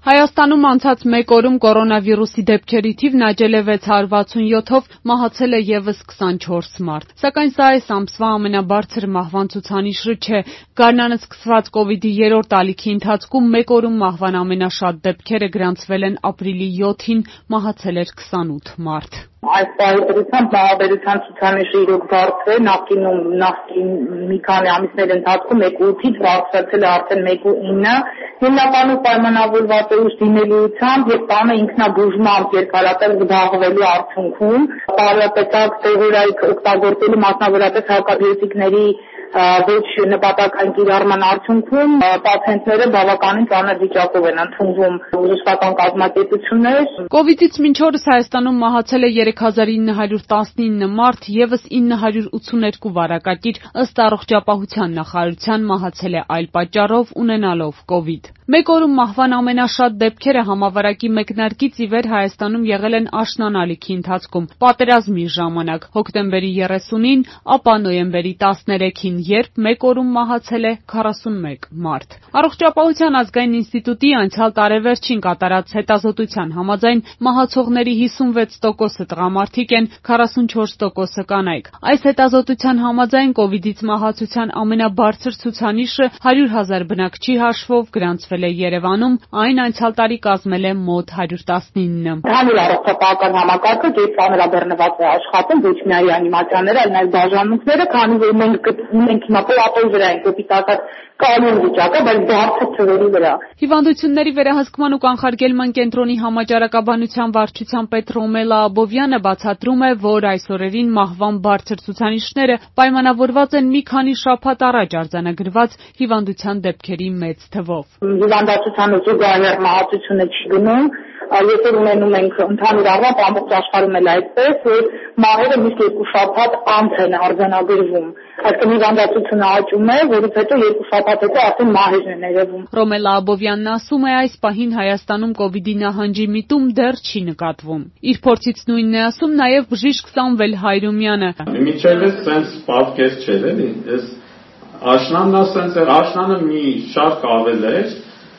Հայաստանում անցած մեկ օրում կորոնավիրուսի դեպքերի թիվն աճել է 667-ով, մահացել է ևս 24 մարդ։ Սակայն սա այս ամսվա ամենաբարձր մահվան ցուցանիշը չէ։ Գարնանը սկսված կովիդի 3-րդ ալիքի ընթացքում մեկ օրում մահվան ամենաշատ դեպքերը գրանցվել են ապրիլի 7-ին, մահացել էր 28 մարդ։ Այս պարագայությամբ մահաբերության ցուցանիշը իրոք բարձր է, նախկին մի քանի ամիսների ընթացքում 1.8-ից բարձրացել է արդեն 1.9, հիմնականում պայմանավորված է ուժ դիմելիությամբ եւ տանը ինքնաբուժմամբ երկարատև զբաղվելու արդյունքում, տարապետակ տեղորայք օգտագործելու մասնավորապես հակաբիոտիկների ոչ նպատակային կիրառման արդյունքում պացիենտները բավականին ծանր վիճակով են ընդունվում բժշկական կազմակերպություններ։ Կովիդից մինչ օրս Հայաստանում մահացել է 3919 մարդ, ևս 982 վարակագիր, ըստ Առողջապահության նախարարության մահացել է այլ պատճառով ունենալով կովիդ։ Մեկ օրում մահվան ամենաշատ դեպքերը համավարակի մեկնարկից ի վեր Հայաստանում եղել են աշնանալիքի ընթացքում, պատերազմի ժամանակ, հոկտեմբերի 30-ին, ապա նոյեմբերի 13-ին, երբ մեկ օրում մահացել է 41 մարդ։ Առողջապահության ազգային ինստիտուտի անցյալ տարեվերջին կատարած հետազոտության համաձայն մահացողների 56%-ը տղամարդիկ են, 44%-ը կանայք։ Այս հետազոտության համաձայն կովիդից մահացության ամենաբարձր ցուցանիշը 100,000 բնակչի հաշվով գրանցվել է Երևանում, այն անցյալ տարի կազմել է մոտ 119։ Հանրային առողջապահական համակարգը ծանրաբեռնված է աշխատում ոչ միայն ռեանիմացիաները, այլ նաև բաժանմունքները, քանի որ մենք հիմա պլատոյի վրա ենք օպիտակած կանոն վիճակը, բայց բարձր թվերի վրա։ Հիվանդությունների վերահսկման ու կանխարգելման կենտրոնի համաճարակաբանության վարչության պետ Ռոմելա Աբովյանը բացատրում է, որ այս օրերին մահվան բարձր ցուցանիշները պայմանավորված են մի քանի շաբաթ առաջ արձանագրված հիվանդության դեպքերի մեծ թվով։ Հիվանդացության զուգահեռ մահացությունը չի գնում, եթե ունենում ենք ընդհանուր առմամբ ամբողջ աշխարհում էլ այդպես, որ մահերը միշտ 2 շաբաթ անց են արձանագրվում։ Այսինքն հիվանդացությունը աճում է, որից հետո 2 շաբաթ հետո արդեն մահերն են երևում։ Ռոմելա Աբովյանն ասում է, այս պահին Հայաստանում կովիդի նահանջի միտում դեռ չի նկատվում։ Իր փորձից նույնն է ասում նաև բժիշկ Սամվել Հայրումյանը։ Միջևս sense պատկեր չէր էլի, այս աշնանն ասենց էր, աշնանը մի շարք ավել էր,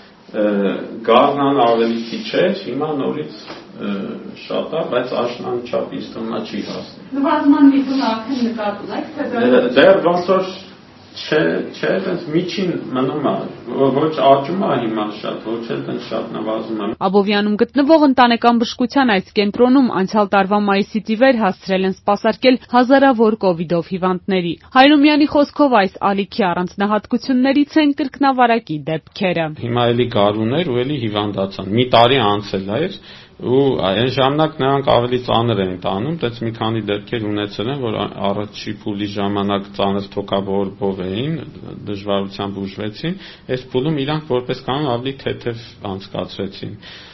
գարնան ավելի քիչ էր, հիմա նորից շատ է, բայց աշնան չափ ինձ թվում է չի հասնի։ Նվազման միտում արդեն նկատում եք, թե դեռ ոնց որ չէ, այնց միջին մնում է, ոչ աճում է հիմա շատ, ոչ էլ այնց շատ նվազում է։ Աբովյանում գտնվող ընտանեկան բժշկության այս կենտրոնում անցյալ տարվա մայիսից ի վեր հասցրել են սպասարկել հազարավոր կովիդով հիվանդների։ Հայրումյանի խոսքով այս ալիքի առանձնահատկություններից են կրկնավարակի դեպքերը։ Հիմա էլի գարուներ ու էլի հիվանդացան։ Մի տարի անցել էր ու այն ժամանակ նրանք ավելի ծանր էին տանում, այդպես մի քանի դեպքեր ունեցել են, որ առաջի փուլի ժամանակ ծանր թոքաբորբով էին, դժվարությամբ ուժվեցին, այս փուլում իրանք որպես կանոն ավելի թեթև անցկացրեցին։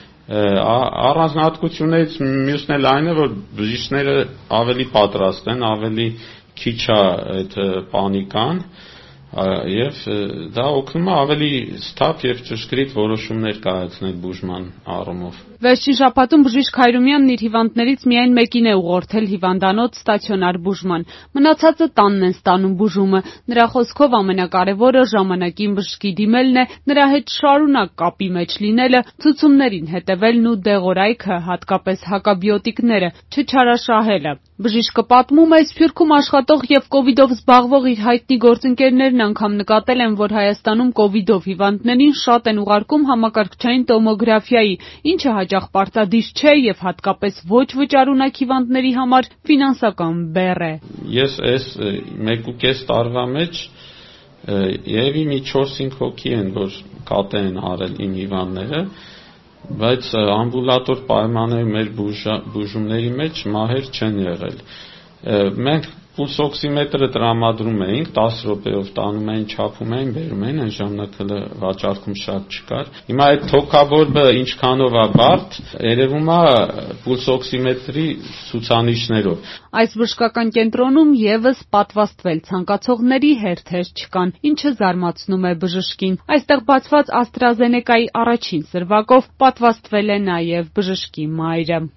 Առանձնահատկություններից մյուսն էլ այն է, որ բժիշկները ավելի պատրաստ են, ավելի քիչ է այդ պանիկան, եւ դա օգնում է ավելի սթափ եւ ճշգրիտ որոշումներ կայացնել բուժման առումով։ Վերջին շաբաթում բժիշկ Հայրումյանն իր հիվանդներից միայն մեկին է ուղղորդել հիվանդանոց ստացիոնար բուժման։ Մնացածը տանն են ստանում բուժումը։ Նրա խոսքով ամենակարևորը ժամանակին բժշկի դիմելն է, նրա հետ շարունակ կապի մեջ լինելը, ցուցումներին հետևելն ու դեղորայքը, հատկապես հակաբիոտիկները, չչարաշահելը։ Բժիշկը պատմում է, Սփյուռքում աշխատող եւ կովիդով զբաղվող իր հայտնի գործընկերներն անգամ նկատել են, որ Հայաստանում կովիդով հիվանդներին շատ են ուղարկում համակարգչային տոմոգրաֆիայի, ինչը հաճախ պարտադիր չէ եւ հատկապես ոչ վճարունակ հիվանդների համար ֆինանսական բեռ է։ Ես այս 1.5 տարվա մեջ երևի մի 4-5 հոգի են, որ կատե են արել իմ հիվանդները, բայց ամբուլատոր պայմանների մեր բուժումների մեջ մահեր չեն եղել։ Մենք պուլսօքսիմետրը տրամադրում էինք, 10 րոպեով տանում էին, չափում էին, բերում էին, այն ժամանակ հələ վաճառքում շատ չկար։ Հիմա այդ թոքաբորբը ինչքանով է բարդ, երևում է պուլսօքսիմետրի ցուցանիշներով։ Այս բժշկական կենտրոնում եւս պատվաստվել ցանկացողների հերթեր չկան, ինչը զարմացնում է բժշկին։ Այստեղ բացված AstraZeneca-ի առաջին սրվակով պատվաստվել է նաեւ բժշկի մայրը։